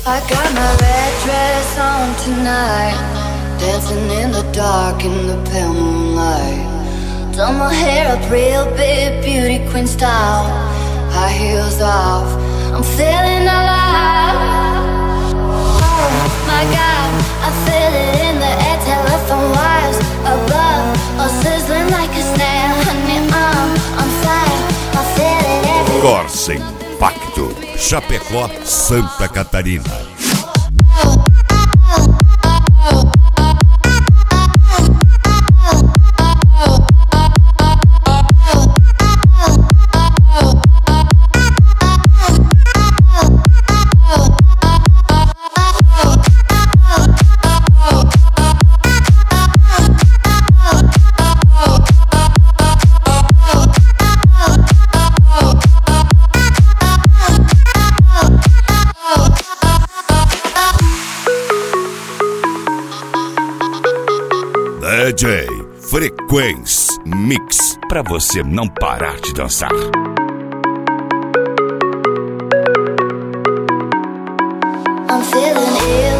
I got my red dress on tonight, dancing in the dark in the pale moonlight. Done my hair up real big, beauty queen style. High heels off, I'm feeling alive. Oh my God, I feel it in the air. Telephone wires above, all sizzling like a snare. Honey, I'm fire, I feel it everywhere. Corsa Impacto, Chapecó, Santa Catarina. DJ Frequência Mix, pra você não parar de dançar. I'm feeling it.